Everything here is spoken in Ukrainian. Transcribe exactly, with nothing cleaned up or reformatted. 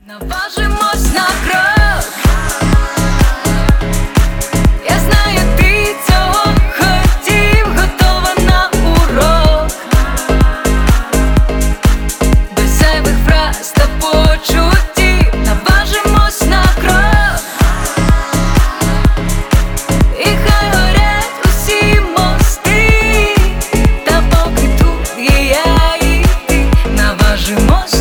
Наважимось на крок. Я знаю, ти цього хотів, готова на урок. Без зайвих фраз та почуттів. Наважимось на крок. І хай горять усі мости. Та поки тут є я і ти, наважимось.